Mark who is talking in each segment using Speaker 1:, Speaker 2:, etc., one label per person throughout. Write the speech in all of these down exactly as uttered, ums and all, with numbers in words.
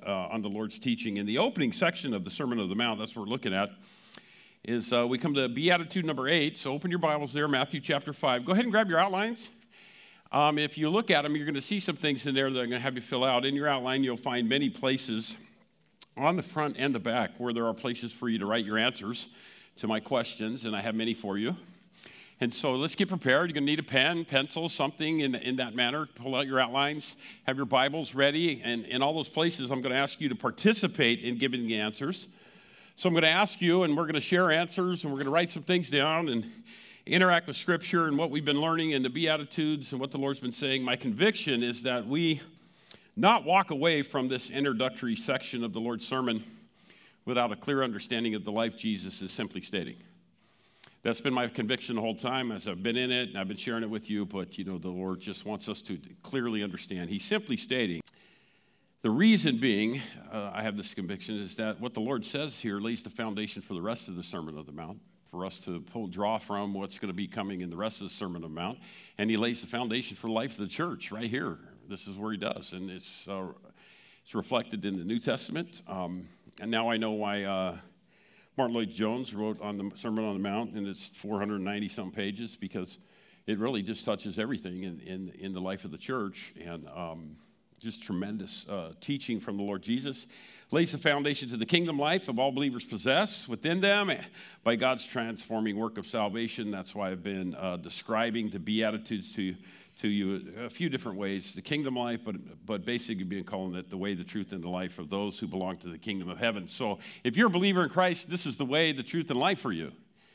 Speaker 1: uh, on the Lord's teaching. In the opening section of the Sermon on the Mount, that's what we're looking at, is uh, we come to Beatitude number eight. So open your Bibles there, Matthew chapter five. Go ahead and grab your outlines. Um, if you look at them, you're going to see some things in there that I'm going to have you fill out. In your outline, you'll find many places on the front and the back where there are places for you to write your answers to my questions, and I have many for you. And so let's get prepared. You're going to need a pen, pencil, something in, in that manner. Pull out your outlines, have your Bibles ready, and in all those places, I'm going to ask you to participate in giving the answers. So I'm going to ask you, and we're going to share answers, and we're going to write some things down and interact with Scripture and what we've been learning in the Beatitudes and what the Lord's been saying. My conviction is that we not walk away from this introductory section of the Lord's sermon without a clear understanding of the life Jesus is simply stating. That's been my conviction the whole time as I've been in it, and I've been sharing it with you, but, you know, the Lord just wants us to clearly understand. He's simply stating. The reason being, uh, I have this conviction, is that what the Lord says here lays the foundation for the rest of the Sermon on the Mount, for us to pull, draw from what's going to be coming in the rest of the Sermon on the Mount, and he lays the foundation for the life of the church right here. This is where he does, and it's uh, it's reflected in the New Testament, um, and now I know why uh, Martin Lloyd-Jones wrote on the Sermon on the Mount, and it's four hundred ninety-some pages, because it really just touches everything in, in, in the life of the church, and um, just tremendous uh, teaching from the Lord Jesus. Lays the foundation to the kingdom life of all believers possess within them by God's transforming work of salvation. That's why I've been uh, describing the Beatitudes to, to you a few different ways. The kingdom life, but, but basically being calling it the way, the truth, and the life of those who belong to the kingdom of heaven. So if you're a believer in Christ, this is the way, the truth, and life for you.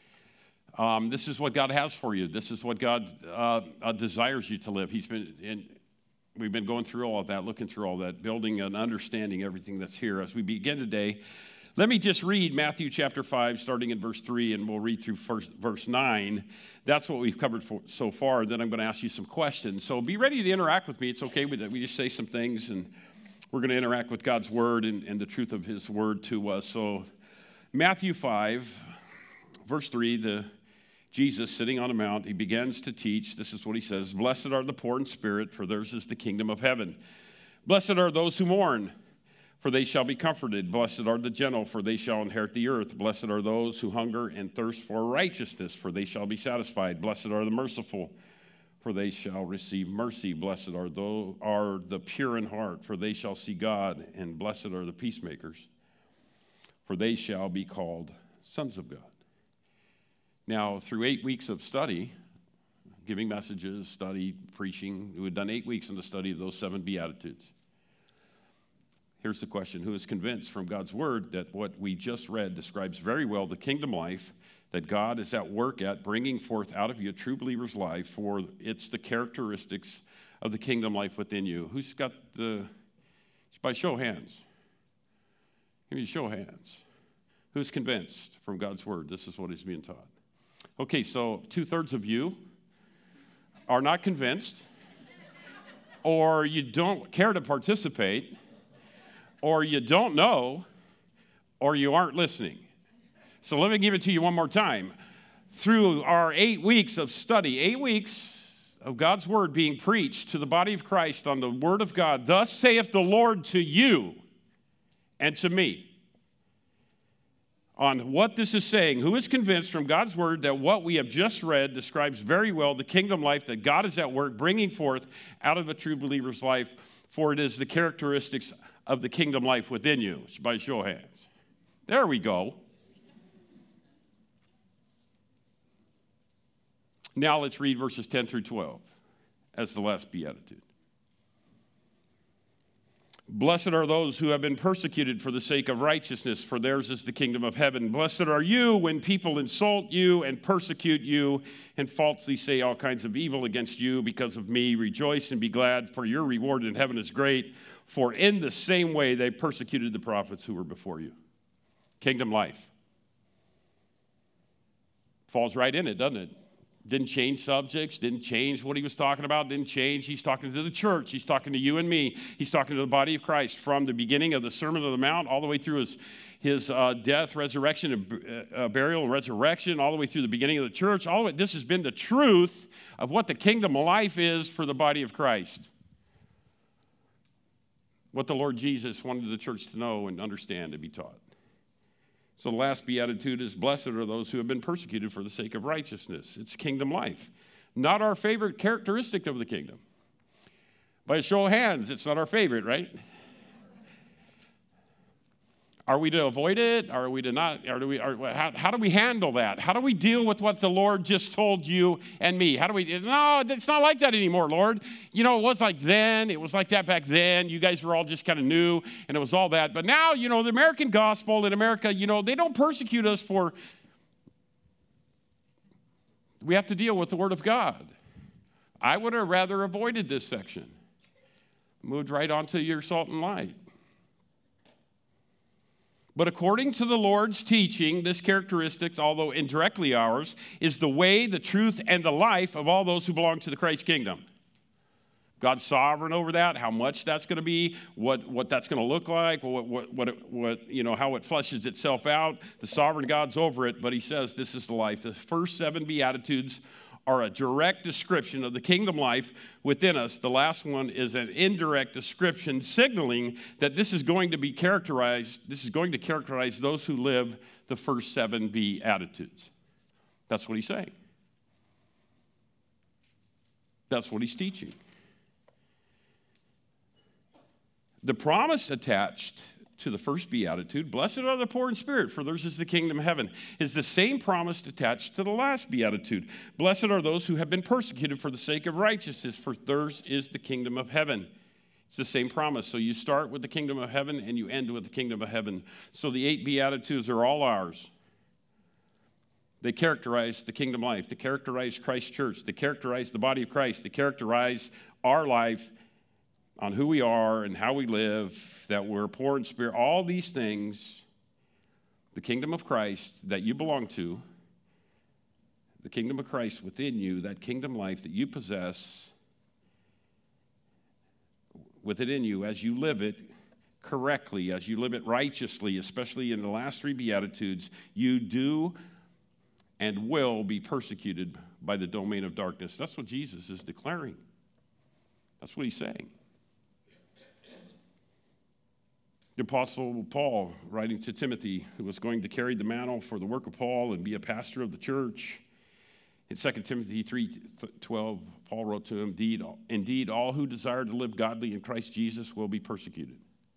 Speaker 1: Um, this is what God has for you. This is what God uh, uh, desires you to live. He's been in. We've been going through all of that, looking through all that, building and understanding everything that's here. As we begin today, let me just read Matthew chapter five, starting in verse three, and we'll read through first, verse nine. That's what we've covered for, so far. Then I'm going to ask you some questions. So be ready to interact with me. It's okay with that. We just say some things, and we're going to interact with God's word and, and the truth of his word to us. So Matthew five, verse three, the Jesus, sitting on a mount, he begins to teach. This is what he says: "Blessed are the poor in spirit, for theirs is the kingdom of heaven. Blessed are those who mourn, for they shall be comforted. Blessed are the gentle, for they shall inherit the earth. Blessed are those who hunger and thirst for righteousness, for they shall be satisfied. Blessed are the merciful, for they shall receive mercy. Blessed are, those, are the pure in heart, for they shall see God. And blessed are the peacemakers, for they shall be called sons of God." Now, through eight weeks of study, giving messages, study, preaching, we had done eight weeks in the study of those seven Beatitudes. Here's the question: who is convinced from God's word that what we just read describes very well the kingdom life that God is at work at bringing forth out of you a true believer's life, for it's the characteristics of the kingdom life within you? Who's got the, just by show of hands. Give me a show of hands. Who's convinced from God's word this is what is being taught? Okay, so two-thirds of you are not convinced, or you don't care to participate, or you don't know, or you aren't listening. So let me give it to you one more time. Through our eight weeks of study, eight weeks of God's word being preached to the body of Christ on the word of God, "Thus saith the Lord to you and to me," on what this is saying. Who is convinced from God's word that what we have just read describes very well the kingdom life that God is at work bringing forth out of a true believer's life, for it is the characteristics of the kingdom life within you? By show of hands. There we go. Now let's read verses ten through twelve as the last beatitude. "Blessed are those who have been persecuted for the sake of righteousness, for theirs is the kingdom of heaven. Blessed are you when people insult you and persecute you and falsely say all kinds of evil against you because of me. Rejoice and be glad, for your reward in heaven is great. For in the same way they persecuted the prophets who were before you." Kingdom life. Falls right in it, doesn't it? Didn't change subjects, didn't change what he was talking about, didn't change. He's talking to the church. He's talking to you and me. He's talking to the body of Christ from the beginning of the Sermon on the Mount all the way through his, his uh, death, resurrection, and uh, burial, and resurrection, all the way through the beginning of the church. All of it, this has been the truth of what the kingdom of life is for the body of Christ. what the Lord Jesus wanted the church to know and understand and be taught. So the last beatitude is, blessed are those who have been persecuted for the sake of righteousness. It's kingdom life. Not our favorite characteristic of the kingdom. By a show of hands, it's not our favorite, right? Are we to avoid it? Are we to not? Or do we, are, how, how do we handle that? How do we deal with what the Lord just told you and me? How do we? No, it's not like that anymore, Lord. You know, it was like then. It was like that back then. You guys were all just kind of new, and it was all that. But now, you know, the American gospel in America, you know, they don't persecute us for. We have to deal with the Word of God. I would have rather avoided this section. Moved right on to your salt and light. But according to the Lord's teaching, this characteristic, although indirectly ours, is the way, the truth, and the life of all those who belong to the Christ kingdom. God's sovereign over that, how much that's going to be, what, what that's going to look like, what, what, what, it, what, you know, how it fleshes itself out. The sovereign God's over it, but he says this is the life. The first seven Beatitudes are a direct description of the kingdom life within us. The last one is an indirect description signaling that this is going to be characterized, this is going to characterize those who live the first seven Beatitudes. That's what he's saying. That's what he's teaching. The promise attached to the first beatitude, blessed are the poor in spirit, for theirs is the kingdom of heaven, is the same promise attached to the last beatitude. Blessed are those who have been persecuted for the sake of righteousness, for theirs is the kingdom of heaven. It's the same promise. So you start with the kingdom of heaven and you end with the kingdom of heaven. So the eight beatitudes are all ours. They characterize the kingdom life. They characterize Christ's church. They characterize the body of Christ. They characterize our life on who we are and how we live, that we're poor in spirit. All these things, the kingdom of Christ that you belong to, the kingdom of Christ within you, that kingdom life that you possess within you as you live it correctly, as you live it righteously, especially in the last three Beatitudes, you do and will be persecuted by the domain of darkness. That's what Jesus is declaring. That's what he's saying. The Apostle Paul, writing to Timothy, who was going to carry the mantle for the work of Paul and be a pastor of the church, in Second Timothy three twelve, Paul wrote to him, indeed, indeed, all who desire to live godly in Christ Jesus will be persecuted.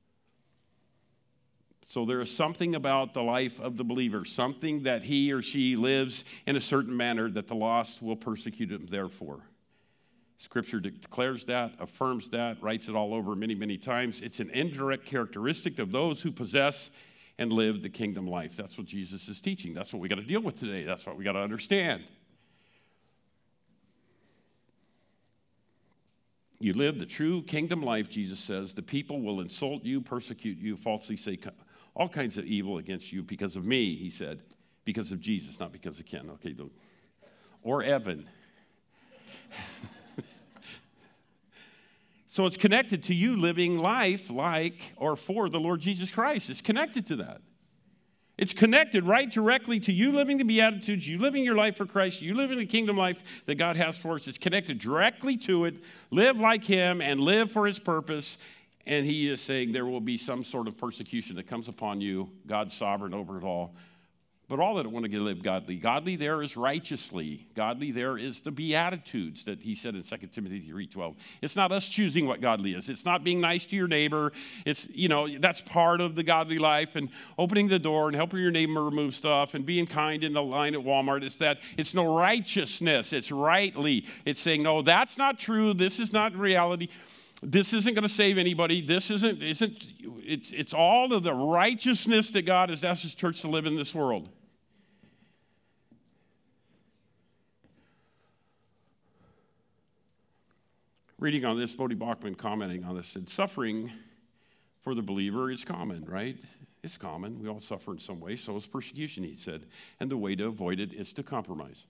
Speaker 1: So there is something about the life of the believer, something that he or she lives in a certain manner that the lost will persecute him therefore. Scripture declares that, affirms that, writes it all over many, many times. It's an indirect characteristic of those who possess and live the kingdom life. That's what Jesus is teaching. That's what we got to deal with today. That's what we got to understand. You live the true kingdom life, Jesus says. The people will insult you, persecute you, falsely say all kinds of evil against you because of me, he said. Because of Jesus, not because of Ken. Okay, don't. Or Evan. So it's connected to you living life like or for the Lord Jesus Christ. It's connected to that. It's connected right directly to you living the Beatitudes, you living your life for Christ, you living the kingdom life that God has for us. It's connected directly to it. Live like him and live for his purpose. And he is saying there will be some sort of persecution that comes upon you. God's sovereign over it all. But all that want to live godly. Godly there is righteously. Godly there is the Beatitudes that he said in Second Timothy three twelve. It's not us choosing what godly is. It's not being nice to your neighbor. It's, you know, that's part of the godly life, and opening the door and helping your neighbor remove stuff and being kind in the line at Walmart. It's that. It's no righteousness. It's rightly. It's saying, no, that's not true. This is not reality. This isn't going to save anybody. This isn't, isn't it's, it's all of the righteousness that God has asked his church to live in this world. Reading on this, Bodie Bachman commenting on this said, suffering for the believer is common, right? It's common. We all suffer in some way. So is persecution, he said. And the way to avoid it is to compromise.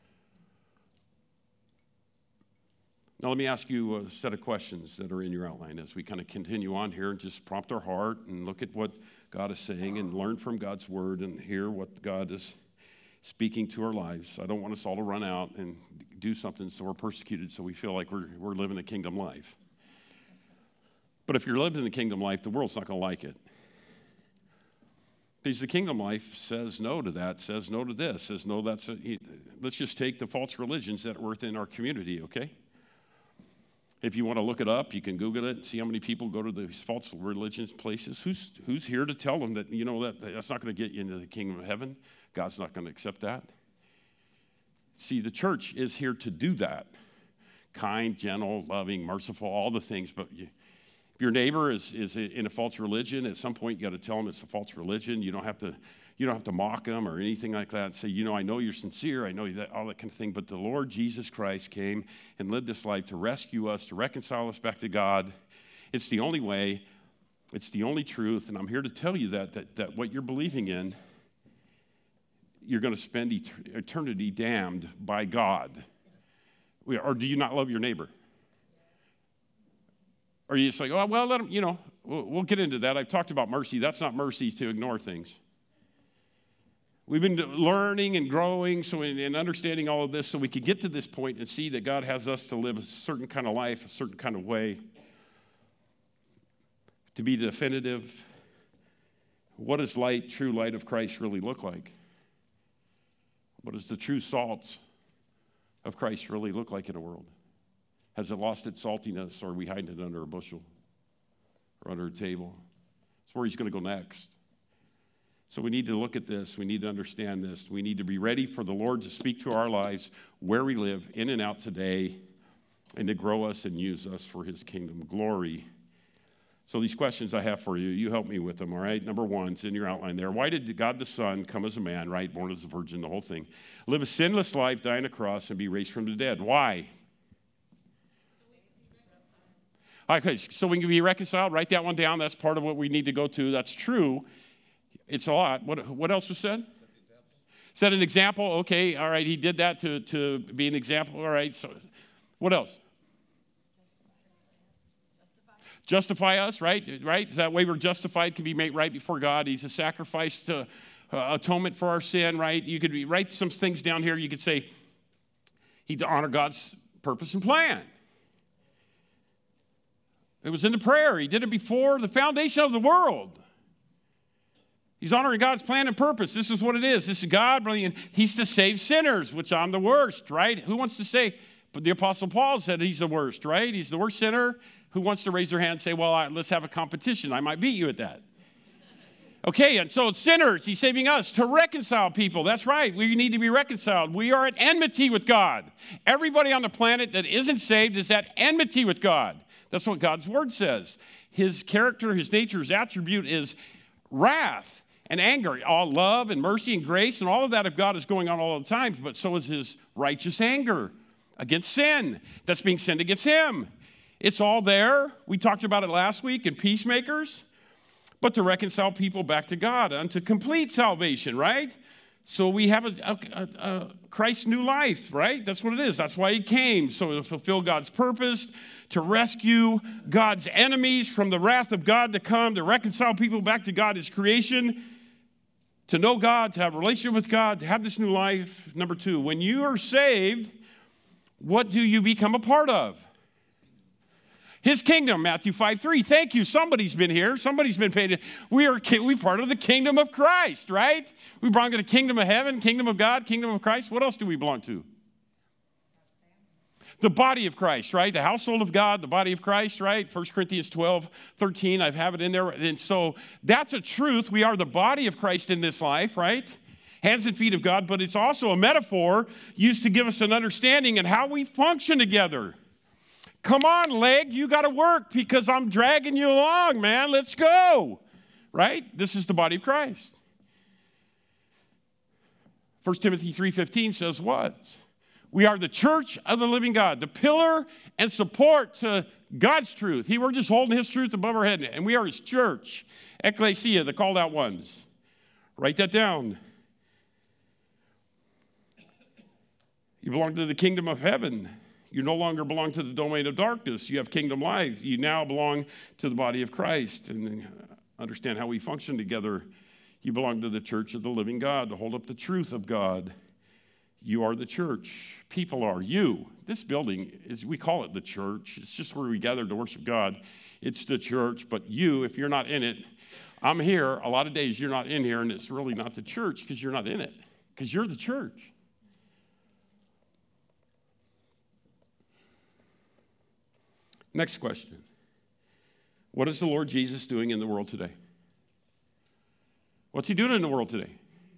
Speaker 1: Now, let me ask you a set of questions that are in your outline as we kind of continue on here and just prompt our heart and look at what God is saying and learn from God's word and hear what God is speaking to our lives. I don't want us all to run out and do something so we're persecuted so we feel like we're, we're living a kingdom life. But if you're living the kingdom life, the world's not going to like it. Because the kingdom life says no to that, says no to this, says no, that's, a, let's just take the false religions that are within our community, okay? If you want to look it up, you can Google it, see how many people go to these false religions places. Who's, who's here to tell them that, you know, that that's not going to get you into the kingdom of heaven? God's not going to accept that. See, the church is here to do that. Kind, gentle, loving, merciful, all the things, but you, if your neighbor is, is in a false religion, at some point you got to tell them it's a false religion. You don't have to, you don't have to mock them or anything like that and say, you know, I know you're sincere, I know that, all that kind of thing. But the Lord Jesus Christ came and lived this life to rescue us, to reconcile us back to God. It's the only way. It's the only truth. And I'm here to tell you that that, that what you're believing in, you're going to spend eternity damned by God. Or do you not love your neighbor? Or you just like, oh, well, let them, you know, we'll, we'll get into that. I've talked about mercy. That's not mercy to ignore things. We've been learning and growing so in, and understanding all of this so we could get to this point and see that God has us to live a certain kind of life, a certain kind of way, to be definitive. What does light, true light of Christ really look like? What does the true salt of Christ really look like in a world? Has it lost its saltiness, or are we hiding it under a bushel or under a table? It's where he's going to go next. So we need to look at this. We need to understand this. We need to be ready for the Lord to speak to our lives, where we live, in and out today, and to grow us and use us for his kingdom glory. So these questions I have for you, you help me with them, all right? Number one, it's in your outline there. Why did God the Son come as a man, right, born as a virgin, the whole thing, live a sinless life, die on a cross, and be raised from the dead? Why? Okay, so we can be reconciled. Write that one down. That's part of what we need to go to. That's true. It's a lot. What, what else was said? Set an example. Okay, all right, he did that to, to be an example. All right, so what else? Justify us, right? Right? That way we're justified, can be made right before God. He's a sacrifice to uh, atonement for our sin, right? You could be, write some things down here. You could say, he to honor God's purpose and plan. It was in the prayer. He did it before the foundation of the world. He's honoring God's plan and purpose. This is what it is. This is God bringing, he's to save sinners, which I'm the worst, right? Who wants to say, but the Apostle Paul said he's the worst, right? He's the worst sinner. Who wants to raise their hand and say, well, I, let's have a competition. I might beat you at that. Okay, and so it's sinners. He's saving us to reconcile people. That's right. We need to be reconciled. We are at enmity with God. Everybody on the planet that isn't saved is at enmity with God. That's what God's word says. His character, his nature, his attribute is wrath and anger. All love and mercy and grace and all of that of God is going on all the time, but so is his righteous anger against sin that's being sinned against him. It's all there. We talked about it last week in Peacemakers, but to reconcile people back to God unto complete salvation, right? So we have a, a, a Christ's new life, right? That's what it is. That's why he came, so to fulfill God's purpose, to rescue God's enemies from the wrath of God to come, to reconcile people back to God, his creation, to know God, to have a relationship with God, to have this new life. Number two, when you are saved, what do you become a part of? His kingdom, Matthew five three. Thank you. Somebody's been here. Somebody's been paid. We are we part of the kingdom of Christ, right? We belong to the kingdom of heaven, kingdom of God, kingdom of Christ. What else do we belong to? The body of Christ, right? The household of God, the body of Christ, right? First Corinthians twelve thirteen, I have it in there. And so that's a truth. We are the body of Christ in this life, right? Hands and feet of God, but it's also a metaphor used to give us an understanding in how we function together. Come on, leg, you got to work because I'm dragging you along, man. Let's go, right? This is the body of Christ. First Timothy three fifteen says what? We are the church of the living God, the pillar and support to God's truth. He, we're just holding his truth above our head, and we are his church, ecclesia, the called out ones. Write that down. You belong to the kingdom of heaven. You no longer belong to the domain of darkness. You have kingdom life. You now belong to the body of Christ. And understand how we function together. You belong to the church of the living God, to hold up the truth of God. You are the church. People are you. This building, is we call it the church. It's just where we gather to worship God. It's the church, but you, if you're not in it, I'm here. A lot of days you're not in here, and it's really not the church because you're not in it, because you're the church. Next question. What is the Lord Jesus doing in the world today? What's he doing in the world today?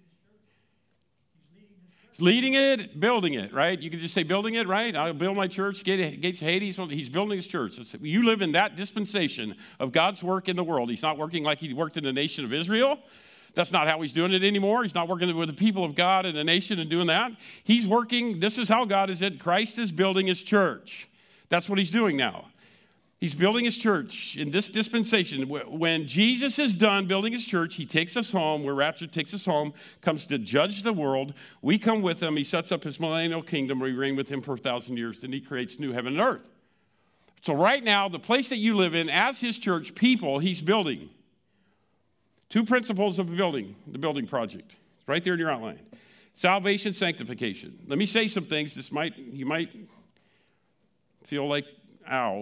Speaker 1: He's leading it, building it, right? You can just say building it, right? I'll build my church, Gates of Hades. He's building his church. You live in that dispensation of God's work in the world. He's not working like he worked in the nation of Israel. That's not how he's doing it anymore. He's not working with the people of God in the nation and doing that. He's working, this is how God is it. Christ is building his church. That's what he's doing now. He's building his church in this dispensation. When Jesus is done building his church, he takes us home. Where rapture takes us home, comes to judge the world. We come with him. He sets up his millennial kingdom. We reign with him for a thousand years. Then he creates new heaven and earth. So right now, the place that you live in, as his church people, he's building. Two principles of building, the building project. It's right there in your outline. Salvation, sanctification. Let me say some things. This might, you might feel like, ow.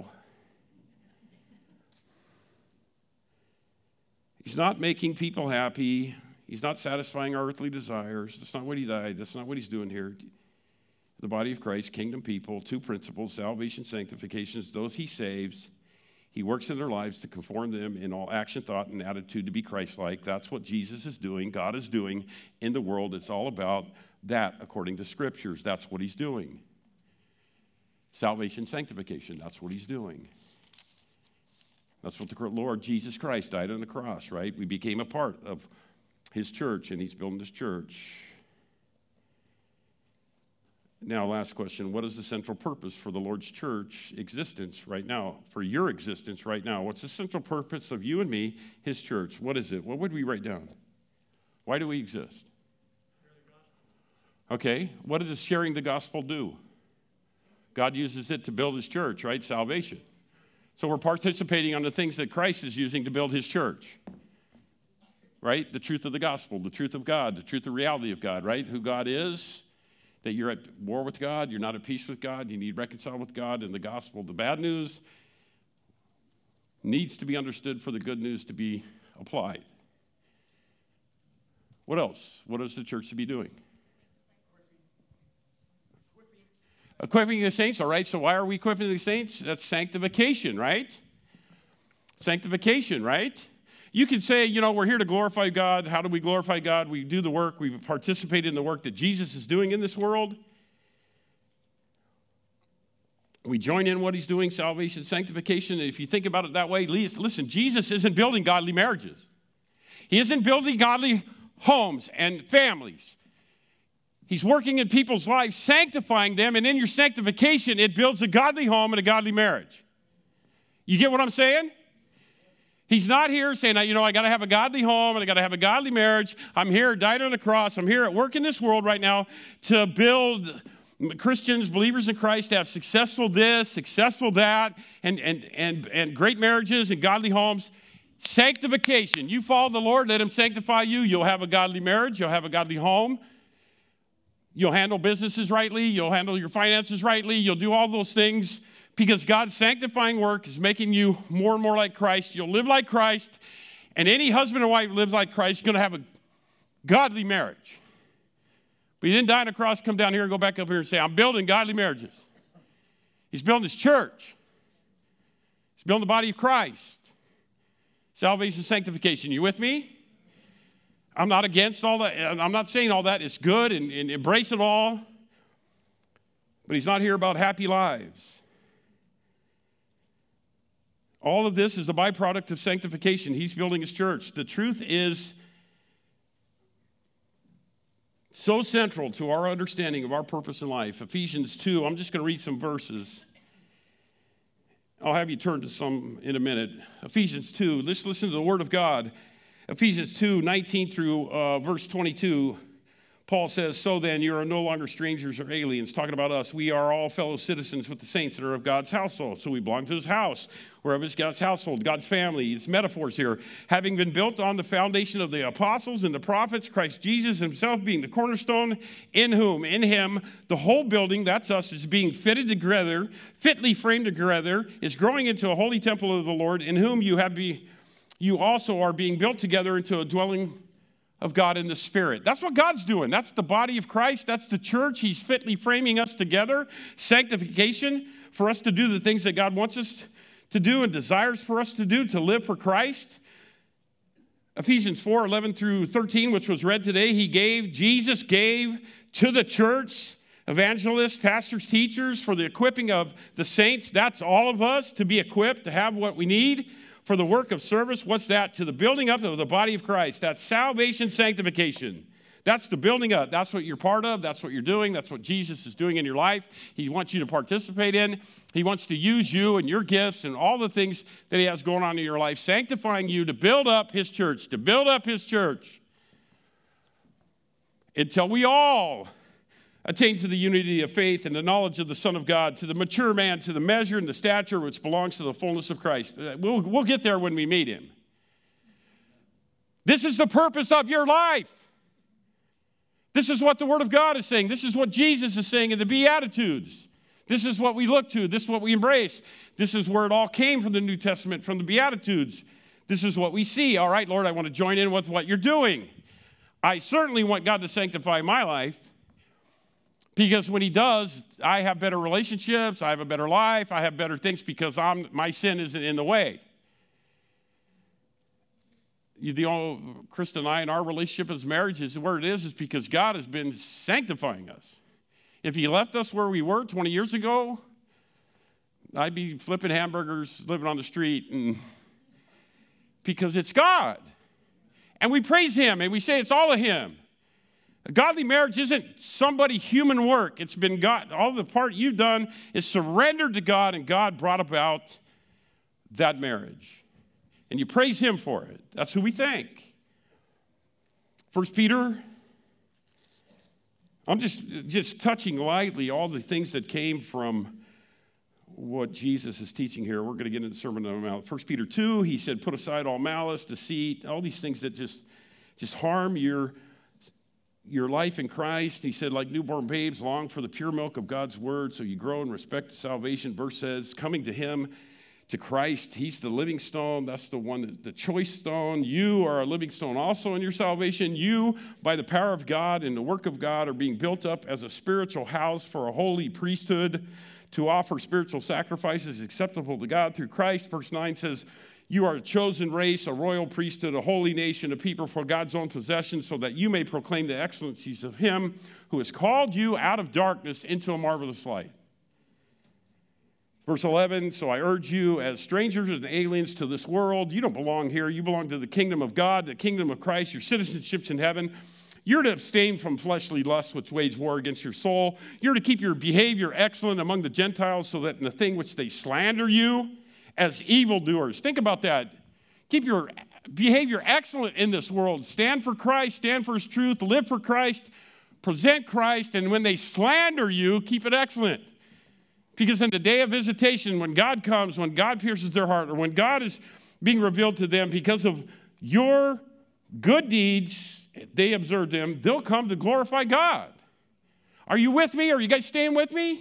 Speaker 1: He's not making people happy. He's not satisfying our earthly desires. That's not what he died. That's not what he's doing here. The body of Christ, kingdom people, two principles, salvation, sanctification, those he saves. He works in their lives to conform them in all action, thought, and attitude to be Christ-like. That's what Jesus is doing, God is doing in the world. It's all about that according to Scriptures. That's what he's doing. Salvation, sanctification, that's what he's doing. That's what the Lord Jesus Christ died on the cross, right? We became a part of his church, and he's building his church. Now, last question. What is the central purpose for the Lord's church existence right now, for your existence right now? What's the central purpose of you and me, his church? What is it? What would we write down? Why do we exist? Okay. What does sharing the gospel do? God uses it to build his church, right? Salvation. So we're participating on the things that Christ is using to build his church, right? The truth of the gospel, the truth of God, the truth of reality of God, right? Who God is, that you're at war with God, you're not at peace with God, you need reconciled with God, and the gospel, the bad news, needs to be understood for the good news to be applied. What else? What is the church to be doing? Equipping the saints, all right, so why are we equipping the saints? That's sanctification, right? Sanctification, right? You can say, you know, we're here to glorify God. How do we glorify God? We do the work. We participate in the work that Jesus is doing in this world. We join in what he's doing, salvation, sanctification. And if you think about it that way, listen, Jesus isn't building godly marriages. He isn't building godly homes and families. He's working in people's lives, sanctifying them, and in your sanctification, it builds a godly home and a godly marriage. You get what I'm saying? He's not here saying, you know, I got to have a godly home and I got to have a godly marriage. I'm here, died on the cross. I'm here at work in this world right now to build Christians, believers in Christ, to have successful this, successful that, and, and, and, and great marriages and godly homes. Sanctification. You follow the Lord, let him sanctify you. You'll have a godly marriage. You'll have a godly home. You'll handle businesses rightly. You'll handle your finances rightly. You'll do all those things because God's sanctifying work is making you more and more like Christ. You'll live like Christ. And any husband or wife who lives like Christ is going to have a godly marriage. But he didn't die on a cross, come down here and go back up here and say, I'm building godly marriages. He's building his church. He's building the body of Christ. Salvation, sanctification. You with me? I'm not against all that. I'm not saying all that. It's good and, and embrace it all. But he's not here about happy lives. All of this is a byproduct of sanctification. He's building his church. The truth is so central to our understanding of our purpose in life. Ephesians two, I'm just going to read some verses. I'll have you turn to some in a minute. Ephesians two, let's listen to the word of God. Ephesians two, nineteen through uh, verse twenty-two. Paul says, so then you are no longer strangers or aliens, talking about us. We are all fellow citizens with the saints that are of God's household. So we belong to his house, wherever it's God's household, God's family. It's metaphors here. Having been built on the foundation of the apostles and the prophets, Christ Jesus himself being the cornerstone, in whom, in him, the whole building, that's us, is being fitted together, fitly framed together, is growing into a holy temple of the Lord, in whom you have be, you also are being built together into a dwelling of God in the Spirit. That's what God's doing. That's the body of Christ. That's the church. He's fitly framing us together. Sanctification for us to do the things that God wants us to do and desires for us to do, to live for Christ. Ephesians four, eleven through thirteen, which was read today, he gave, Jesus gave to the church, evangelists, pastors, teachers, for the equipping of the saints. That's all of us, to be equipped, to have what we need for the work of service. What's that? To the building up of the body of Christ. That's salvation, sanctification. That's the building up. That's what you're part of. That's what you're doing. That's what Jesus is doing in your life. He wants you to participate in. He wants to use you and your gifts and all the things that he has going on in your life, sanctifying you to build up his church, to build up his church until we all attain to the unity of faith and the knowledge of the Son of God, to the mature man, to the measure and the stature which belongs to the fullness of Christ. We'll, we'll get there when we meet him. This is the purpose of your life. This is what the Word of God is saying. This is what Jesus is saying in the Beatitudes. This is what we look to. This is what we embrace. This is where it all came from the New Testament, from the Beatitudes. This is what we see. All right, Lord, I want to join in with what you're doing. I certainly want God to sanctify my life. Because when he does, I have better relationships, I have a better life, I have better things because I'm, my sin isn't in the way. You, the old, Krista and I, and our relationship as marriage is where it is, is because God has been sanctifying us. If he left us where we were twenty years ago, I'd be flipping hamburgers, living on the street, and because it's God. And we praise him, and we say it's all of him. A godly marriage isn't somebody human work. It's been God. All the part you've done is surrendered to God, and God brought about that marriage. And you praise him for it. That's who we thank. First Peter, I'm just, just touching lightly all the things that came from what Jesus is teaching here. We're going to get into the Sermon on the Mount. First Peter two, he said, put aside all malice, deceit, all these things that just, just harm your your life in Christ. He said, like newborn babes, long for the pure milk of God's word, so you grow in respect to salvation. Verse says, coming to him, to Christ, he's the living stone. That's the one, the choice stone. You are a living stone also in your salvation. You, by the power of God and the work of God, are being built up as a spiritual house for a holy priesthood to offer spiritual sacrifices acceptable to God through Christ. Verse nine says, you are a chosen race, a royal priesthood, a holy nation, a people for God's own possession, so that you may proclaim the excellencies of him who has called you out of darkness into a marvelous light. Verse eleven, so I urge you as strangers and aliens to this world, you don't belong here, you belong to the kingdom of God, the kingdom of Christ, your citizenship's in heaven. You're to abstain from fleshly lusts which wage war against your soul. You're to keep your behavior excellent among the Gentiles, so that in the thing which they slander you, as evildoers. Think about that. Keep your behavior excellent in this world. Stand for Christ, stand for his truth, live for Christ, present Christ, and when they slander you, keep it excellent. Because in the day of visitation, when God comes, when God pierces their heart, or when God is being revealed to them because of your good deeds, they observe them, they'll come to glorify God. Are you with me? Are you guys staying with me?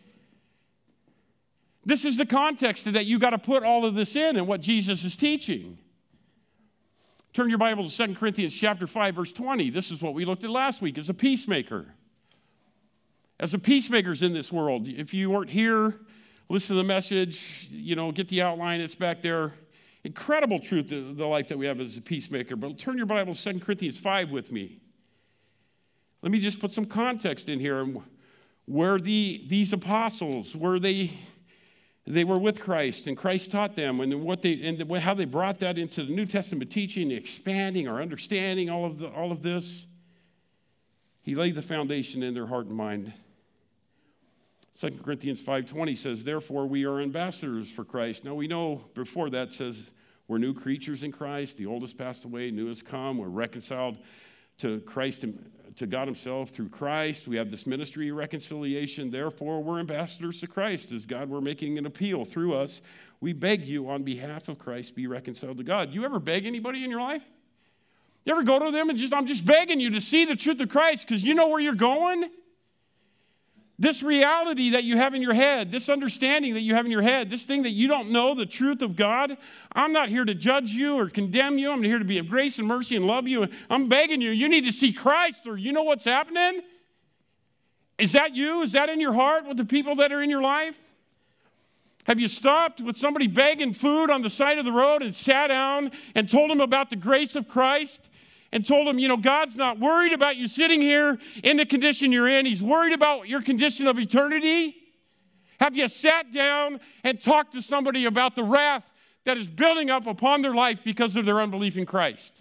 Speaker 1: This is the context that you got to put all of this in and what Jesus is teaching. Turn your Bible to Second Corinthians chapter five, verse twenty. This is what we looked at last week as a peacemaker. As a peacemaker's in this world. If you weren't here, listen to the message, you know, get the outline, it's back there. Incredible truth, the, the life that we have as a peacemaker. But turn your Bible to Second Corinthians five with me. Let me just put some context in here. Where the, these apostles, where they... They were with Christ, and Christ taught them, and what they and the, how they brought that into the New Testament teaching, expanding our understanding, all of the, all of this. He laid the foundation in their heart and mind. Second Corinthians five twenty says, therefore we are ambassadors for Christ. Now we know before that says we're new creatures in Christ. The old has passed away, new has come. We're reconciled to Christ, to God himself through Christ. We have this ministry of reconciliation. Therefore, we're ambassadors to Christ. As God, we're making an appeal through us. We beg you on behalf of Christ, be reconciled to God. You ever beg anybody in your life? You ever go to them and just, I'm just begging you to see the truth of Christ because you know where you're going? This reality that you have in your head, this understanding that you have in your head, this thing that you don't know the truth of God, I'm not here to judge you or condemn you. I'm here to be of grace and mercy and love you. I'm begging you, you need to see Christ or you know what's happening? Is that you? Is that in your heart with the people that are in your life? Have you stopped with somebody begging food on the side of the road and sat down and told them about the grace of Christ? And told him, you know, God's not worried about you sitting here in the condition you're in. He's worried about your condition of eternity. Have you sat down and talked to somebody about the wrath that is building up upon their life because of their unbelief in Christ?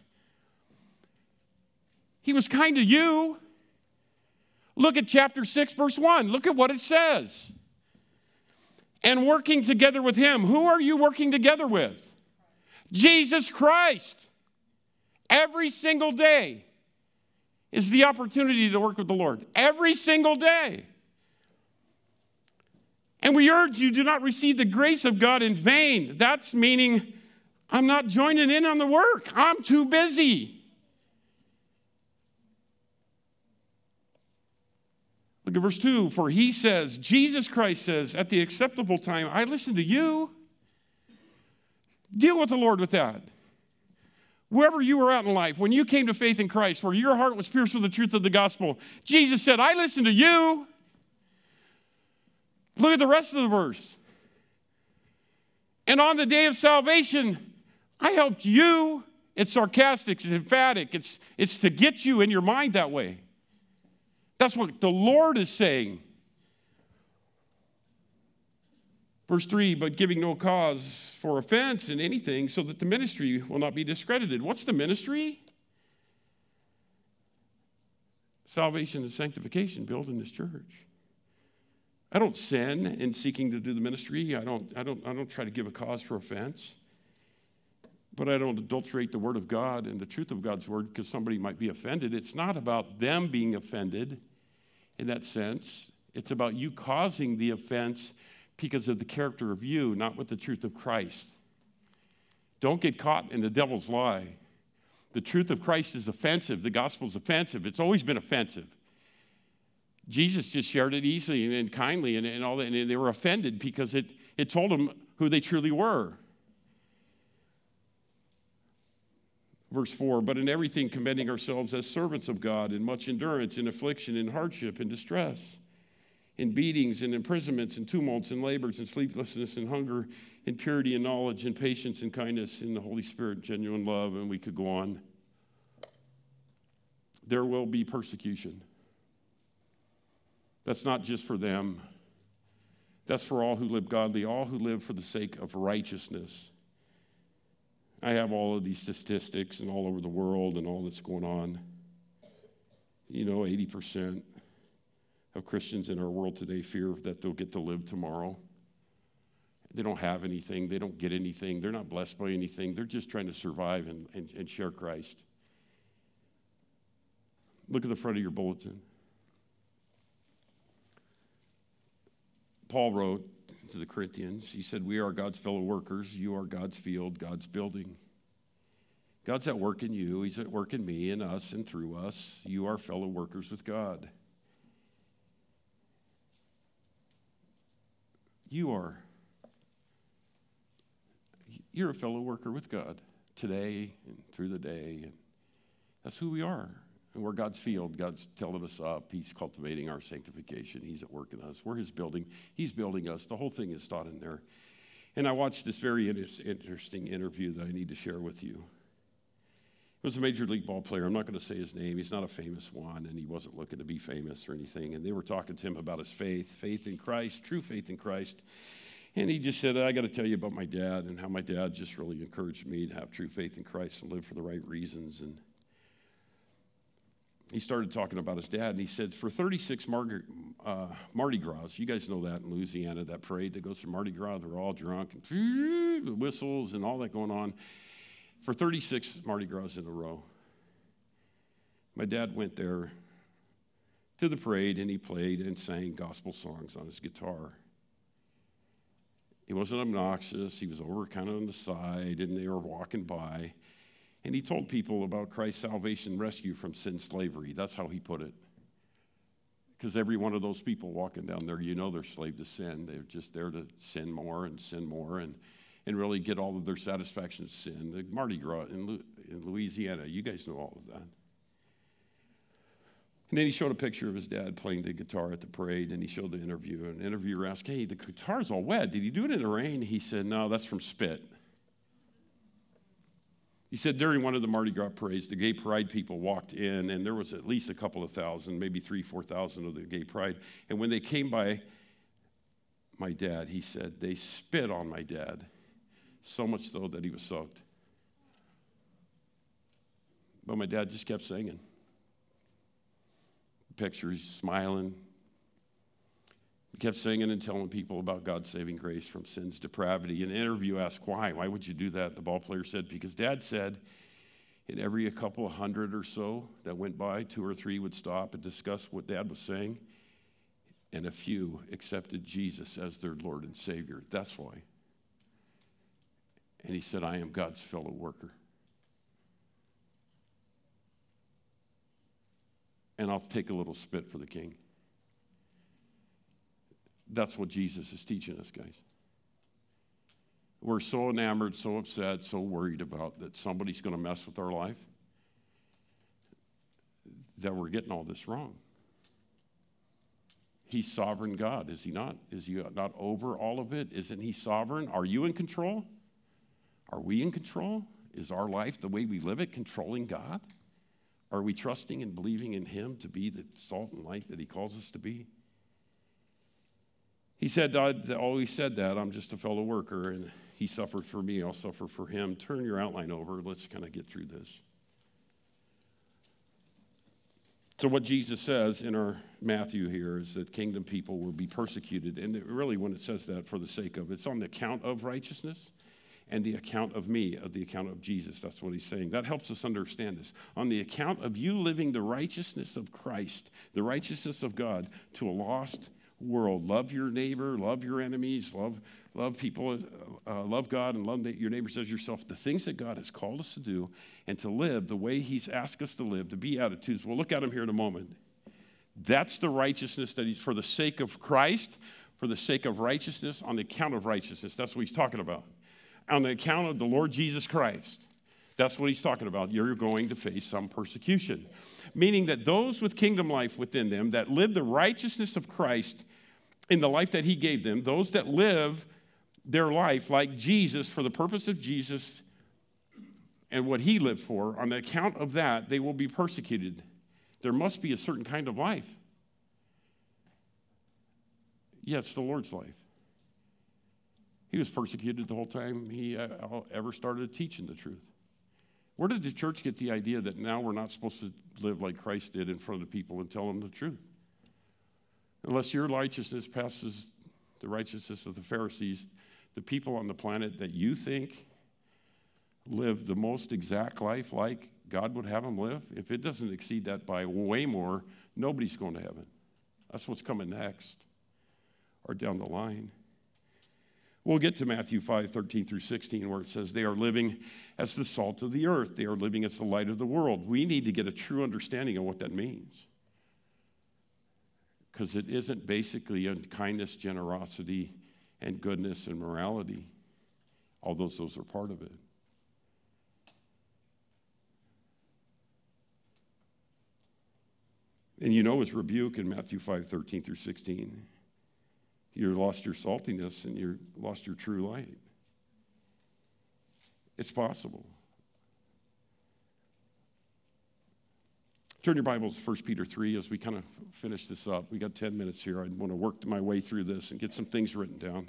Speaker 1: He was kind to you. Look at chapter six, verse one. Look at what it says. And working together with him. Who are you working together with? Jesus Christ. Every single day is the opportunity to work with the Lord. Every single day. And we urge you, do not receive the grace of God in vain. That's meaning I'm not joining in on the work. I'm too busy. Look at verse two. For he says, Jesus Christ says, at the acceptable time, I listened to you. Deal with the Lord with that. Wherever you were at in life, when you came to faith in Christ, where your heart was pierced with the truth of the gospel, Jesus said, I listened to you. Look at the rest of the verse. And on the day of salvation, I helped you. It's sarcastic, it's emphatic. It's, it's to get you in your mind that way. That's what the Lord is saying. Verse three, but giving no cause for offense in anything so that the ministry will not be discredited. What's the ministry? Salvation and sanctification built in this church. I don't sin in seeking to do the ministry. I don't, I don't, I don't try to give a cause for offense. But I don't adulterate the word of God and the truth of God's word because somebody might be offended. It's not about them being offended in that sense. It's about you causing the offense because of the character of you, not with the truth of Christ. Don't get caught in the devil's lie. The truth of Christ is offensive. The gospel is offensive. It's always been offensive. Jesus just shared it easily and, and kindly, and, and all that, and they were offended because it, it told them who they truly were. Verse four, but in everything commending ourselves as servants of God in much endurance, in affliction, in hardship, in distress, in beatings, in imprisonments, in tumults, in labors, in sleeplessness, in hunger, in purity, and knowledge, in patience, and kindness, in the Holy Spirit, genuine love, and we could go on. There will be persecution. That's not just for them. That's for all who live godly, all who live for the sake of righteousness. I have all of these statistics and all over the world and all that's going on. You know, eighty percent of Christians in our world today fear that they'll get to live tomorrow. They don't have anything. They don't get anything. They're not blessed by anything. They're just trying to survive and, and, and share Christ. Look at the front of your bulletin. Paul wrote to the Corinthians, he said, we are God's fellow workers. You are God's field, God's building. God's at work in you. He's at work in me and us and through us. You are fellow workers with God. You are. You're a fellow worker with God today and through the day. And that's who we are. And we're God's field. God's tilling us up. He's cultivating our sanctification. He's at work in us. We're his building. He's building us. The whole thing is taught in there. And I watched this very inter- interesting interview that I need to share with you. It was a major league ball player. I'm not going to say his name. He's not a famous one, and he wasn't looking to be famous or anything. And they were talking to him about his faith, faith in Christ, true faith in Christ. And he just said, I got to tell you about my dad and how my dad just really encouraged me to have true faith in Christ and live for the right reasons. And he started talking about his dad, and he said, for thirty-six Mar- uh, Mardi Gras, you guys know that in Louisiana, that parade that goes through Mardi Gras, they're all drunk, and the whistles and all that going on. For thirty-six Mardi Gras in a row, My dad went there to the parade, and he played and sang gospel songs on his guitar. He wasn't obnoxious. He was over kind of on the side, and they were walking by. And he told people about Christ's salvation rescue from sin slavery. That's how he put it. Because every one of those people walking down there, you know they're slave to sin. They're just there to sin more and sin more and, and really get all of their satisfaction in sin. The Mardi Gras in, Lu- in Louisiana, you guys know all of that. And then he showed a picture of his dad playing the guitar at the parade, and he showed the interview. And the interviewer asked, hey, the guitar's all wet. Did he do it in the rain? He said, no, that's from spit. He said during one of the Mardi Gras parades, the gay pride people walked in, and there was at least a couple of thousand, maybe three, four thousand of the gay pride. And when they came by my dad, he said, they spit on my dad, so much so that he was soaked. But my dad just kept singing. Pictures, smiling. He kept singing and telling people about God's saving grace from sin's depravity. And the interview asked, why? Why would you do that? The ball player said, because Dad said in every a couple of hundred or so that went by, two or three would stop and discuss what Dad was saying, and a few accepted Jesus as their Lord and Savior. That's why. And he said, I am God's fellow worker. And I'll take a little spit for the king. That's what Jesus is teaching us, guys. We're so enamored, so upset, so worried about that somebody's going to mess with our life that we're getting all this wrong. He's sovereign God, is he not? Is he not over all of it? Isn't he sovereign? Are you in control? Are we in control? Is our life, the way we live it, controlling God? Are we trusting and believing in him to be the salt and light that he calls us to be? He said, I always said that, I'm just a fellow worker, and he suffered for me, I'll suffer for him. Turn your outline over. Let's kind of get through this. So what Jesus says in our Matthew here is that kingdom people will be persecuted. And it really, when it says that for the sake of, it's on the account of righteousness and the account of me, of the account of Jesus. That's what he's saying. That helps us understand this. On the account of you living the righteousness of Christ, the righteousness of God to a lost world. Love your neighbor, love your enemies, love love people, uh, love God, and love your neighbors as yourself. The things that God has called us to do and to live the way he's asked us to live, the Beatitudes. We'll look at them here in a moment. That's the righteousness that he's, for the sake of Christ, for the sake of righteousness, on the account of righteousness. That's what he's talking about. On the account of the Lord Jesus Christ. That's what he's talking about. You're going to face some persecution. Meaning that those with kingdom life within them that live the righteousness of Christ in the life that he gave them, those that live their life like Jesus for the purpose of Jesus and what he lived for, on the account of that, they will be persecuted. There must be a certain kind of life. Yeah, it's the Lord's life. He was persecuted the whole time he ever started teaching the truth. Where did the church get the idea that now we're not supposed to live like Christ did in front of people and tell them the truth? Unless your righteousness passes the righteousness of the Pharisees, the people on the planet that you think live the most exact life like God would have them live, if it doesn't exceed that by way more, nobody's going to heaven. That's what's coming next or down the line. We'll get to Matthew five, thirteen through sixteen, where it says they are living as the salt of the earth. They are living as the light of the world. We need to get a true understanding of what that means. Because it isn't basically in kindness, generosity, and goodness and morality, although those are part of it. And you know his rebuke in Matthew five, thirteen through sixteen. You lost your saltiness and you lost your true light. It's possible. Turn your Bibles to First Peter three as we kind of finish this up. We got ten minutes here. I want to work my way through this and get some things written down.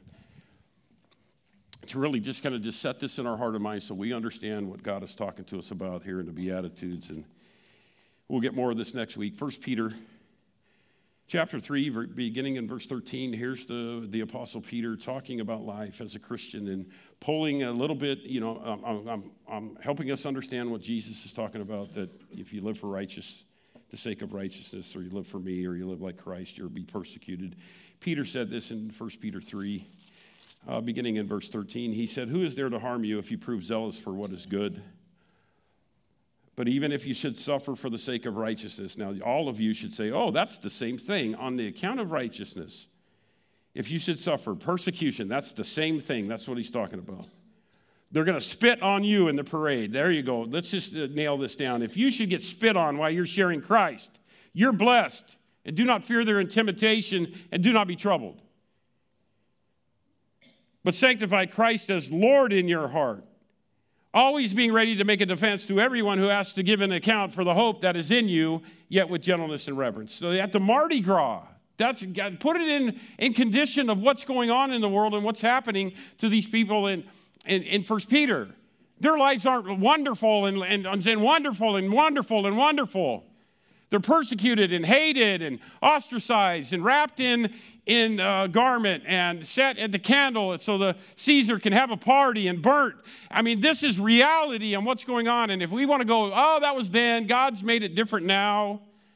Speaker 1: To really just kind of just set this in our heart and mind so we understand what God is talking to us about here in the Beatitudes. And we'll get more of this next week. First Peter chapter three, beginning in verse thirteen, here's the, the Apostle Peter talking about life as a Christian and pulling a little bit, you know, I'm, I'm, I'm helping us understand what Jesus is talking about, that if you live for righteous, the sake of righteousness, or you live for me, or you live like Christ, you'll be persecuted. Peter said this in First Peter three, uh, beginning in verse thirteen. He said, who is there to harm you if you prove zealous for what is good? But even if you should suffer for the sake of righteousness, now all of you should say, oh, that's the same thing. On the account of righteousness, if you should suffer persecution, that's the same thing. That's what he's talking about. They're going to spit on you in the parade. There you go. Let's just nail this down. If you should get spit on while you're sharing Christ, you're blessed. And do not fear their intimidation, and do not be troubled. But sanctify Christ as Lord in your heart, always being ready to make a defense to everyone who has to give an account for the hope that is in you, yet with gentleness and reverence. So at the Mardi Gras, that's, put it in, in condition of what's going on in the world and what's happening to these people in, in, in First Peter. Their lives aren't wonderful and, and, and wonderful and wonderful and wonderful. They're persecuted and hated and ostracized and wrapped in in a garment and set at the candle so the Caesar can have a party and burnt. I mean, this is reality and what's going on. And if we want to go, oh, that was then, God's made it different now.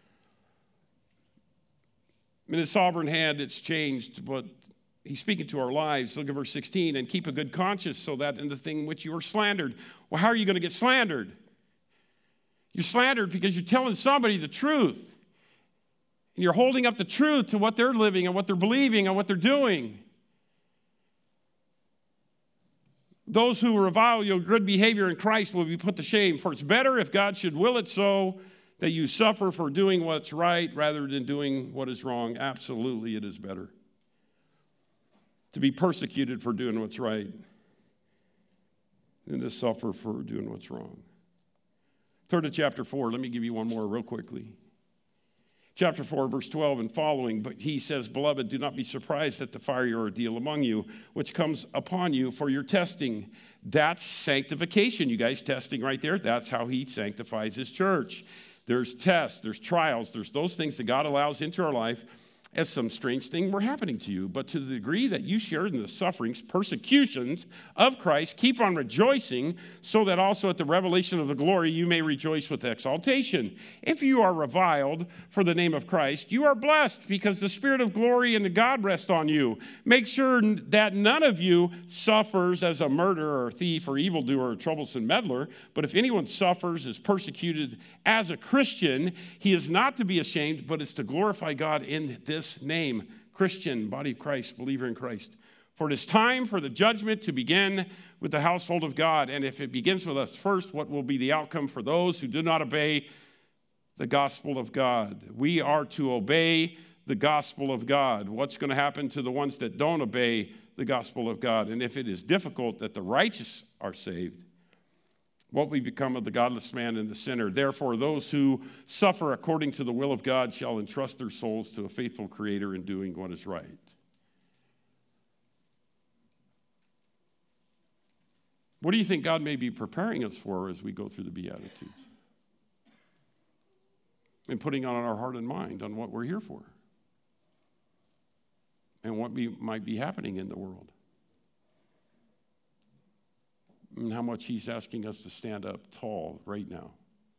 Speaker 1: In his sovereign hand, it's changed, but he's speaking to our lives. Look at verse sixteen, and keep a good conscience so that in the thing in which you are slandered. Well, how are you going to get slandered? You're slandered because you're telling somebody the truth. And you're holding up the truth to what they're living and what they're believing and what they're doing. Those who revile your good behavior in Christ will be put to shame. For it's better, if God should will it so, that you suffer for doing what's right rather than doing what is wrong. Absolutely, it is better to be persecuted for doing what's right than to suffer for doing what's wrong. Turn to chapter four. Let me give you one more real quickly. Chapter four, verse twelve and following. But he says, beloved, do not be surprised at the fiery ordeal among you, which comes upon you for your testing. That's sanctification, you guys, testing right there. That's how he sanctifies his church. There's tests, there's trials, there's those things that God allows into our life as some strange thing were happening to you. But to the degree that you shared in the sufferings, persecutions of Christ, keep on rejoicing, so that also at the revelation of the glory you may rejoice with exaltation. If you are reviled for the name of Christ, you are blessed, because the Spirit of glory and the God rest on you. Make sure that none of you suffers as a murderer or thief or evildoer or troublesome meddler. But if anyone suffers, is persecuted as a Christian, he is not to be ashamed, but is to glorify God in this name, Christian, body of Christ, believer in Christ. For it is time for the judgment to begin with the household of God. And if it begins with us first, what will be the outcome for those who do not obey the gospel of God? We are to obey the gospel of God. What's going to happen to the ones that don't obey the gospel of God? And if it is difficult that the righteous are saved, what will become of the godless man and the sinner? Therefore, those who suffer according to the will of God shall entrust their souls to a faithful Creator in doing what is right. What do you think God may be preparing us for as we go through the Beatitudes? And putting on our heart and mind on what we're here for. And what be, might be happening in the world. And how much he's asking us to stand up tall right now.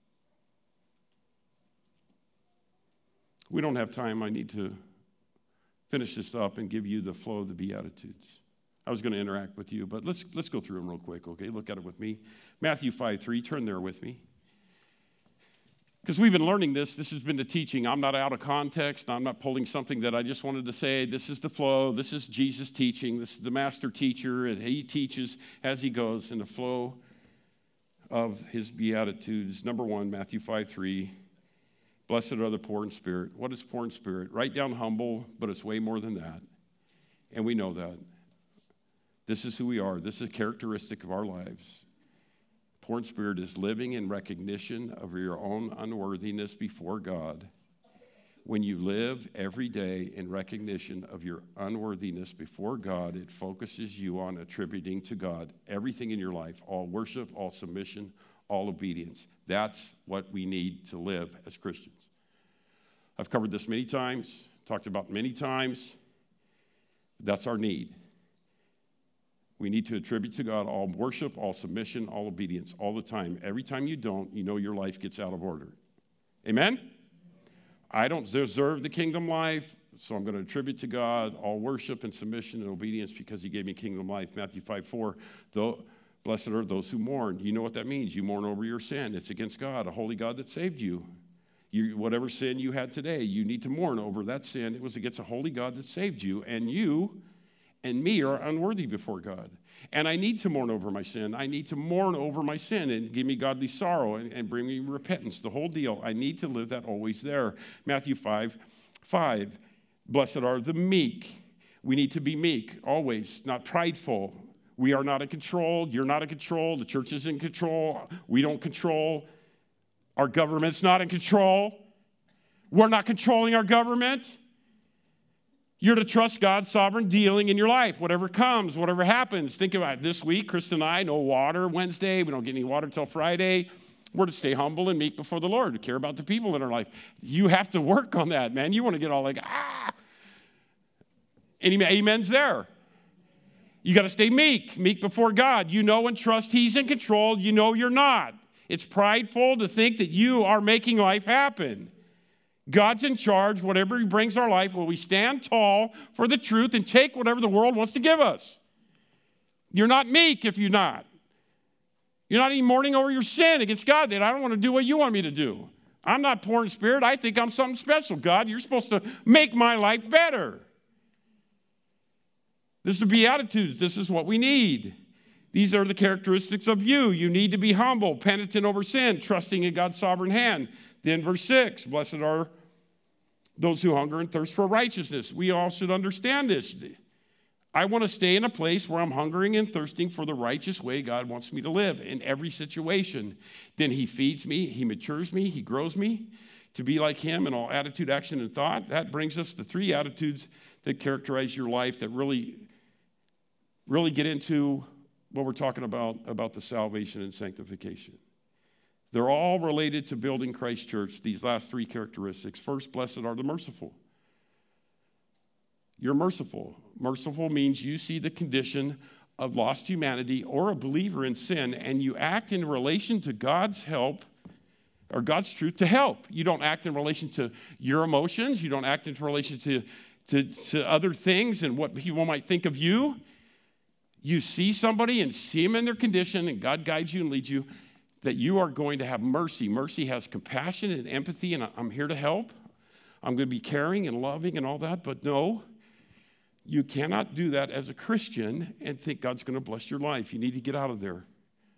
Speaker 1: We don't have time. I need to finish this up and give you the flow of the Beatitudes. I was going to interact with you, but let's let's go through them real quick, okay? Look at it with me. Matthew five three, turn there with me. Because we've been learning this. This has been the teaching. I'm not out of context. I'm not pulling something that I just wanted to say. This is the flow. This is Jesus teaching. This is the master teacher, and he teaches as he goes in the flow of his Beatitudes. Number one, Matthew five three. Blessed are the poor in spirit. What is poor in spirit? Write down humble, but it's way more than that. And we know that. This is who we are. This is a characteristic of our lives. Poor in spirit is living in recognition of your own unworthiness before God. When you live every day in recognition of your unworthiness before God, it focuses you on attributing to God everything in your life, all worship, all submission, all obedience. That's what we need to live as Christians. I've covered this many times, talked about many times. That's our need. We need to attribute to God all worship, all submission, all obedience, all the time. Every time you don't, you know your life gets out of order. Amen? I don't deserve the kingdom life, so I'm going to attribute to God all worship and submission and obedience because he gave me kingdom life. Matthew five four, though, blessed are those who mourn. You know what that means. You mourn over your sin. It's against God, a holy God that saved you. You, whatever sin you had today, you need to mourn over that sin. It was against a holy God that saved you, and you and me are unworthy before God. And I need to mourn over my sin. I need to mourn over my sin and give me godly sorrow and, and bring me repentance, the whole deal. I need to live that always there. Matthew five five, blessed are the meek. We need to be meek, always, not prideful. We are not in control. You're not in control. The church is in control. We don't control. Our government's not in control. We're not controlling our government. You're to trust God's sovereign dealing in your life. Whatever comes, whatever happens. Think about it. This week, Krista and I, no water Wednesday. We don't get any water till Friday. We're to stay humble and meek before the Lord, to care about the people in our life. You have to work on that, man. You want to get all like, ah. Any amens there? You got to stay meek, meek before God. You know and trust he's in control. You know you're not. It's prideful to think that you are making life happen. God's in charge. Whatever he brings our life, will we stand tall for the truth and take whatever the world wants to give us? You're not meek if you're not. You're not even mourning over your sin against God. That I don't want to do what you want me to do. I'm not poor in spirit. I think I'm something special. God, you're supposed to make my life better. This is the Beatitudes. This is what we need. These are the characteristics of you. You need to be humble, penitent over sin, trusting in God's sovereign hand. Then verse six, blessed are those who hunger and thirst for righteousness. We all should understand this. I want to stay in a place where I'm hungering and thirsting for the righteous way God wants me to live in every situation. Then he feeds me, he matures me, he grows me to be like him in all attitude, action, and thought. That brings us to three attitudes that characterize your life that really, really get into what we're talking about, about the salvation and sanctification. They're all related to building Christ Church, these last three characteristics. First, blessed are the merciful. You're merciful. Merciful means you see the condition of lost humanity or a believer in sin, and you act in relation to God's help or God's truth to help. You don't act in relation to your emotions. You don't act in relation to, to, to other things and what people might think of you. You see somebody and see them in their condition, and God guides you and leads you, that you are going to have mercy. Mercy has compassion and empathy, and I'm here to help. I'm going to be caring and loving and all that, but no, you cannot do that as a Christian and think God's going to bless your life. You need to get out of there.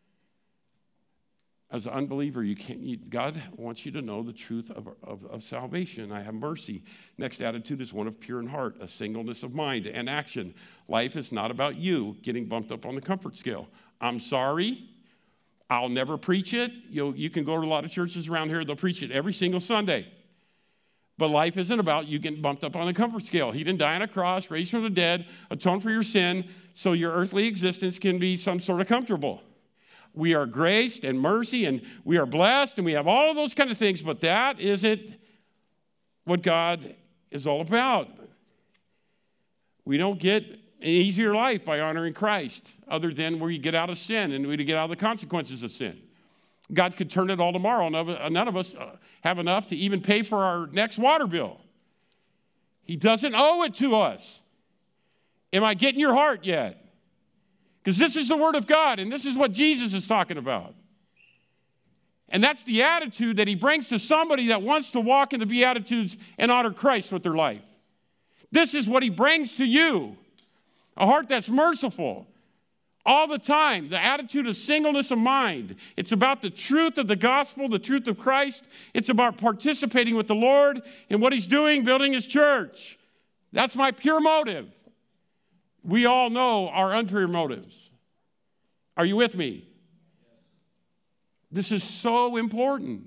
Speaker 1: As an unbeliever, you can't. You, God wants you to know the truth of, of, of salvation. I have mercy. Next attitude is one of pure in heart, a singleness of mind and action. Life is not about you getting bumped up on the comfort scale. I'm sorry. I'll never preach it. You you can go to a lot of churches around here. They'll preach it every single Sunday. But life isn't about you getting bumped up on the comfort scale. He didn't die on a cross, raised from the dead, atone for your sin, so your earthly existence can be some sort of comfortable. We are graced and mercy, and we are blessed, and we have all of those kind of things, but that isn't what God is all about. We don't get an easier life by honoring Christ, other than where you get out of sin and we get out of the consequences of sin. God could turn it all tomorrow. None of us have enough to even pay for our next water bill. He doesn't owe it to us. Am I getting your heart yet? Because this is the Word of God, and this is what Jesus is talking about. And that's the attitude that he brings to somebody that wants to walk in the Beatitudes and honor Christ with their life. This is what he brings to you. A heart that's merciful all the time. The attitude of singleness of mind. It's about the truth of the gospel, the truth of Christ. It's about participating with the Lord in what he's doing, building his church. That's my pure motive. We all know our impure motives. Are you with me? This is so important.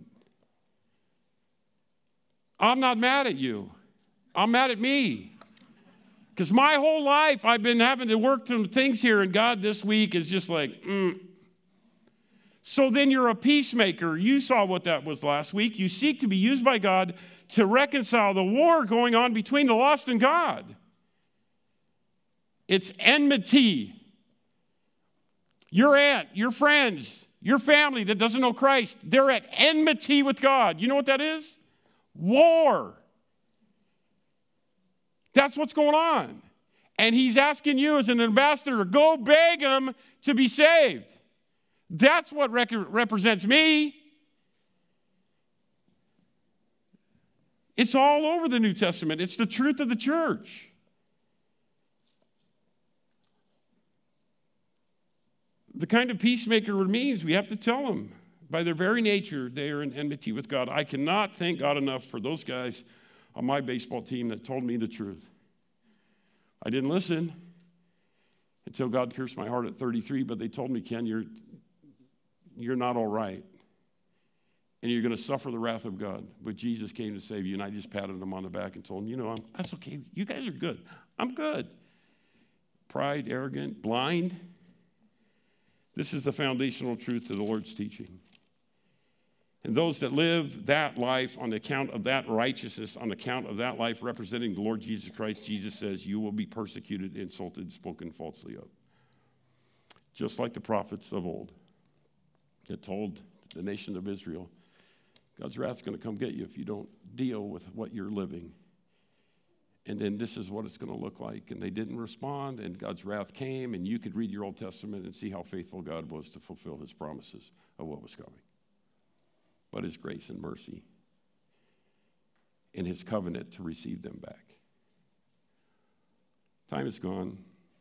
Speaker 1: I'm not mad at you. I'm mad at me. Because my whole life I've been having to work through things here, and God this week is just like, mm. So then you're a peacemaker. You saw what that was last week. You seek to be used by God to reconcile the war going on between the lost and God. It's enmity. Your aunt, your friends, your family that doesn't know Christ, they're at enmity with God. You know what that is? War. That's what's going on. And he's asking you as an ambassador, go beg them to be saved. That's what rec- represents me. It's all over the New Testament. It's the truth of the church. The kind of peacemaker it means, we have to tell them, by their very nature, they are in enmity with God. I cannot thank God enough for those guys on my baseball team that told me the truth. I didn't listen until God pierced my heart at thirty-three, but they told me, Ken, you're, you're not all right. And you're going to suffer the wrath of God. But Jesus came to save you, and I just patted him on the back and told him, you know, I'm, that's okay. You guys are good. I'm good. Pride, arrogant, blind. This is the foundational truth of the Lord's teaching. And those that live that life on account of that righteousness, on account of that life representing the Lord Jesus Christ, Jesus says, you will be persecuted, insulted, spoken falsely of. Just like the prophets of old that told the nation of Israel, God's wrath is going to come get you if you don't deal with what you're living. And then this is what it's going to look like. And they didn't respond, and God's wrath came, and you could read your Old Testament and see how faithful God was to fulfill his promises of what was coming. But his grace and mercy and his covenant to receive them back. Time is gone.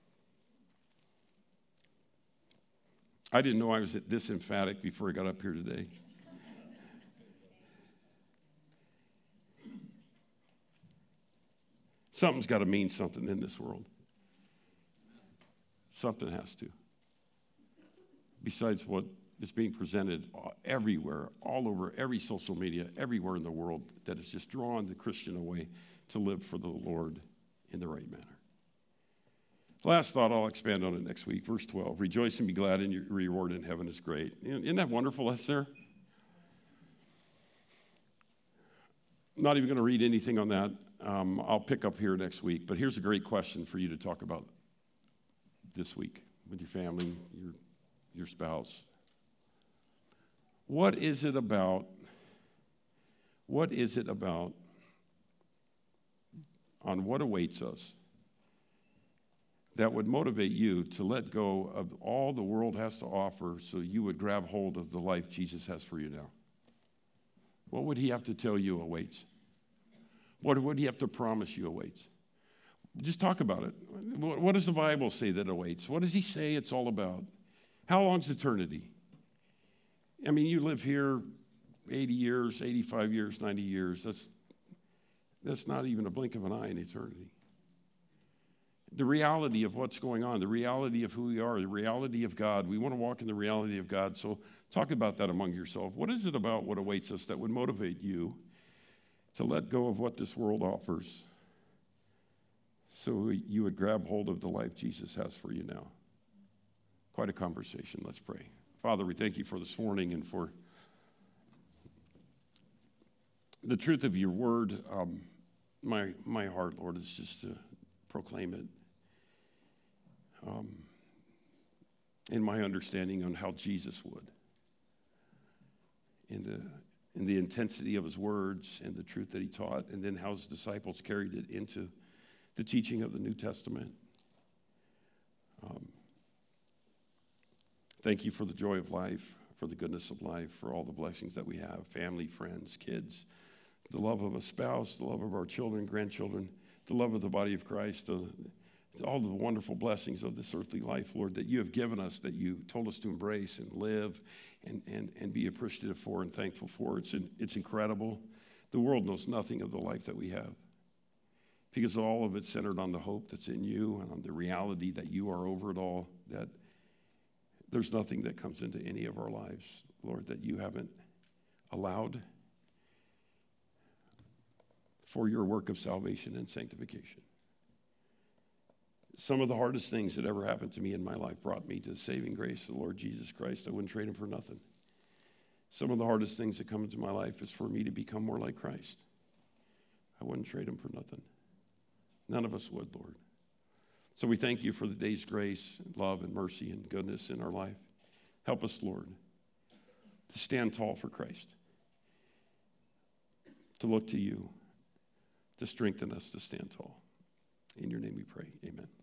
Speaker 1: I didn't know I was this emphatic before I got up here today. Something's got to mean something in this world. Something has to. Besides what is being presented everywhere, all over, every social media, everywhere in the world, that has just drawn the Christian away to live for the Lord in the right manner. Last thought, I'll expand on it next week. Verse twelve, rejoice and be glad, and your reward in heaven is great. Isn't that wonderful? That's there. I'm not even going to read anything on that. Um, I'll pick up here next week. But here's a great question for you to talk about this week with your family, your, your spouse. What is it about, what is it about on what awaits us that would motivate you to let go of all the world has to offer so you would grab hold of the life Jesus has for you now? What would he have to tell you awaits? What would he have to promise you awaits? Just talk about it. What does the Bible say that awaits? What does he say it's all about? How long's eternity? I mean, you live here eighty years, eighty-five years, ninety years. That's, that's not even a blink of an eye in eternity. The reality of what's going on, the reality of who we are, the reality of God. We want to walk in the reality of God. So talk about that among yourself. What is it about what awaits us that would motivate you to let go of what this world offers so you would grab hold of the life Jesus has for you now? Quite a conversation. Let's pray. Father, we thank you for this morning and for the truth of your word. Um, my, my heart, Lord, is just to proclaim it um, in my understanding on how Jesus would. In the in the intensity of his words and the truth that he taught, and then how his disciples carried it into the teaching of the New Testament. Um, thank you for the joy of life, for the goodness of life, for all the blessings that we have, family, friends, kids, the love of a spouse, the love of our children, grandchildren, the love of the body of Christ, the, all the wonderful blessings of this earthly life, Lord, that you have given us, that you told us to embrace and live and, and, and be appreciative for and thankful for. It's, it's incredible. The world knows nothing of the life that we have because all of it's centered on the hope that's in you and on the reality that you are over it all, that there's nothing that comes into any of our lives, Lord, that you haven't allowed for your work of salvation and sanctification. Some of the hardest things that ever happened to me in my life brought me to the saving grace of the Lord Jesus Christ. I wouldn't trade him for nothing. Some of the hardest things that come into my life is for me to become more like Christ. I wouldn't trade him for nothing. None of us would, Lord. So we thank you for the day's grace, and love, and mercy, and goodness in our life. Help us, Lord, to stand tall for Christ, to look to you, to strengthen us to stand tall. In your name we pray, amen.